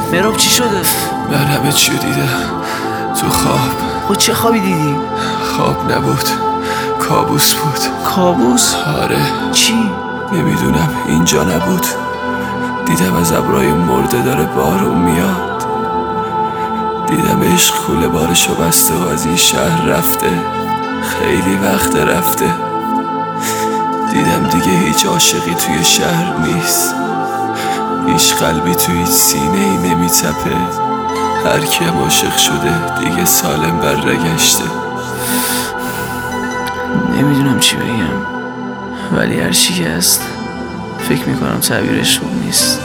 مهراب چی شده؟ من همه چیو دیدم تو خواب. خود چه خوابی دیدی؟ خواب نبود، کابوس بود. کابوس؟ آره. چی؟ نمیدونم، اینجا نبود. دیدم از ابرای مرده داره بارون میاد. دیدم عشق کوله بارشو بسته و از این شهر رفته. خیلی وقت رفته. دیدم دیگه هیچ عاشقی توی شهر نیست. هیچ قلبی توی هیچ سینه ای نمیتپه. هر کیم عاشق شده دیگه سالم برنگشته. نمیدونم چی بگم، ولی هر چی که هست فکر میکنم تعبیرش خوب نیست.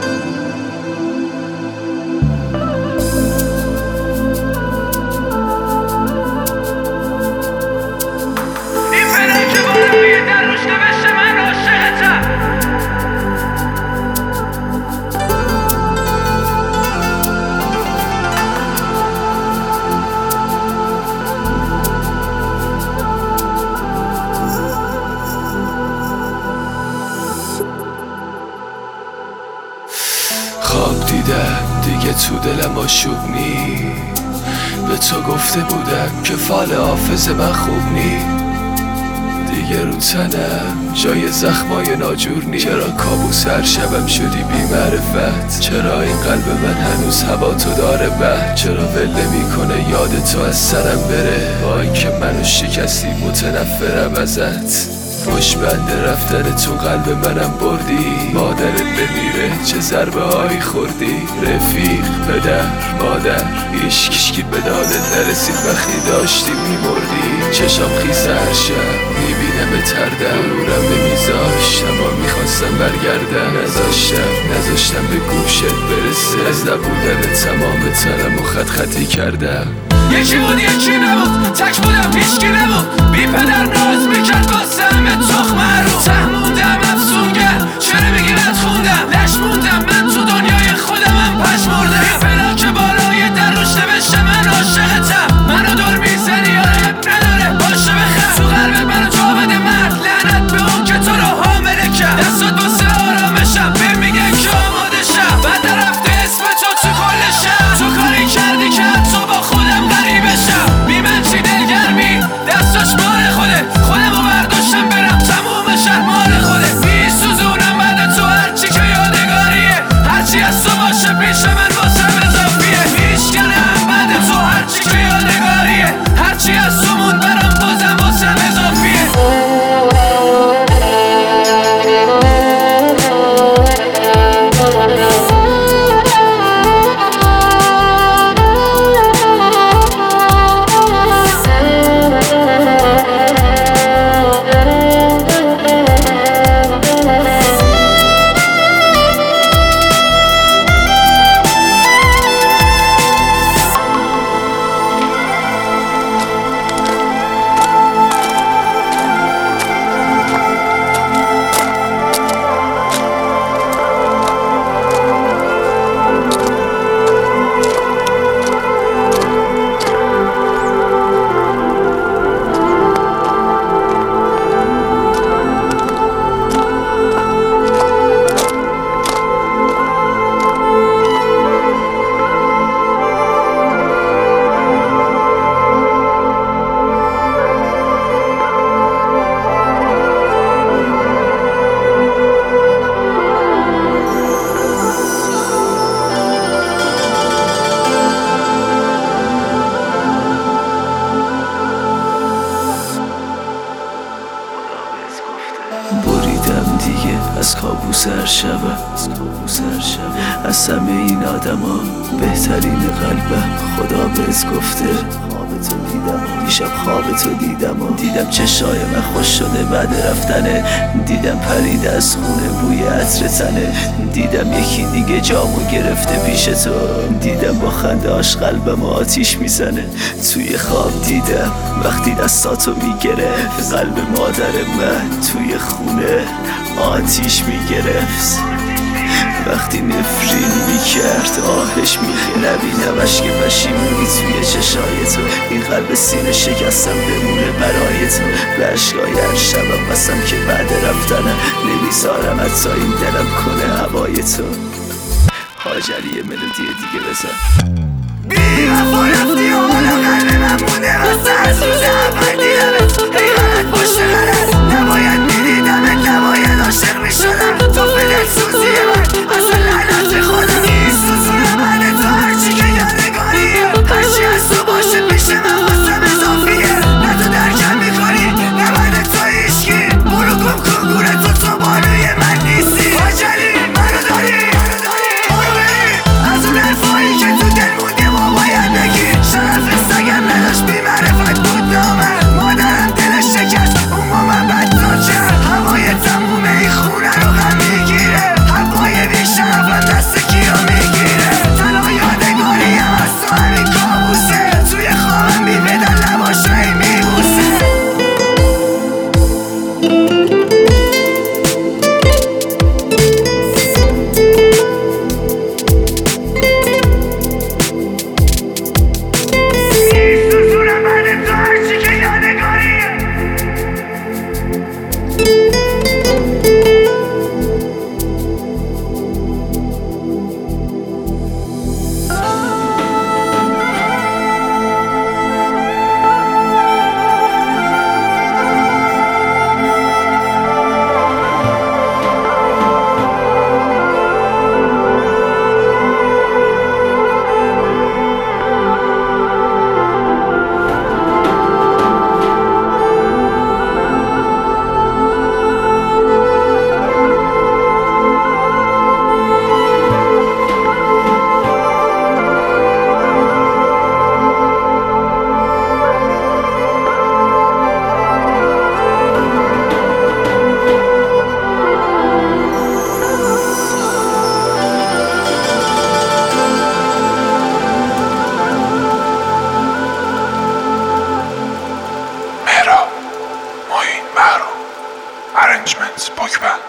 خواب دیدم دیگه تو دلم آشوب نی. به تو گفته بودم که فال حافظ من خوب نی. دیگه رو تنم جای زخمای ناجور نی. چرا کابوس هر شبم شدی بی معرفت؟ چرا این قلب من هنوز هوا تو داره بد؟ چرا ول نمیکنه یاد تو از سرم بره؟ با اینکه منو شکستی متنفرم ازت. پشبند رفتن تو قلب منم بردی. مادرت بمیره چه ضربه هایی خوردی. رفیق، پدر، مادر، هیچکی به دادت نرسید وقتی داشتی میمردی. چشام خیس هر شب میبینم تردم. غرورم نمیذاشت اما میخواستم برگردم. نذاشتم به گوشت برسه. از نبودن تمام تنم و خط خطی کردم. یکی بود یکی نبود، تک بودم هیچکی نبود. بی پدر ناز میکرد واسه همه تخمه رو. ته موندم افسونگر، چرا میگی بد خوندم؟ لش موندم من تو دنیای خودمم پشمردم. بی فلاک بالای در روش نوشته من عاشقتم. منو دور میزنی یاره نداره باشه بخم. تو قلبت منو جا بده مرد، لعنت به اون که تو رو حامله کرد. دستات واسه آرامشم بهم میگن که آماده شم. بعد رفته اسم تو کل شب. تو کاری کردی که تو با خودم غریبشم. بی من چی دلگرمی دستاش مال خودمو برداشتم برم تموم شهر مال خوده. بی سوزونم بعد تو هرچی که یادگاریه. هرچی از تو باشه پیش من واسم اضافیه. میشکنم بعد تو هرچی که یادگاریه. هرچی از تو موند برام بازم واسم اضافیه. بریدم دیگه از کابوس هر شبم. از همه این آدما بهترین قلبم خدا بهت گفته. دیشب خواب تو دیدم چشای من خوش شده بعد رفتنه. دیدم پرید از خونه بوی عطر تنه. دیدم یکی دیگه جامو گرفته پیش تو. دیدم با خندهاش قلبم آتیش میزنه. توی خواب دیدم وقتی دستاتو میگرفت. قلب مادر من توی خونه آتیش میگرفت. وقتی نفرین میکرد آهش میگه. نبینمش که پشیمونی توی چشای تو. این قلب سینه شکستم بمونه برای تو. به عشقای هر شبم بسم که بعد رفتنم نمیذارم حتی این دلم کنه هوای تو. هاجری ملودی دیگه بزن. بی وفا رفتی و حالا قلب من مونده واسه از روز اول دیدمت ای غلط پشت غلط نباید میدیدمت نباید عاشق میشدم تو فدت سوزی من اصلا لعنت خودم میسوزونم من تو هرچی که یادگاریه هرچی از تو باشه پیش من واسم اضافیه نه تو درکم میکنی نه من تو هیچکی برو گم کن گوره تو بانوی من نیستی هاجری منو داری برو بری از اون حرفایی که تو دل مونده ما باید بگی شرف سگم نداشت بی معرفت بود نامد مادرم دلش شکست اون با من بدنام کرد هوای تموم این خونه رو غم میگیره هوای بی شرفم دست کیو میگیره تنها یادگاریم از تو همین کابوسه توی خوابم بی بدن لباشایی میبوسه Arrangements, Pogba.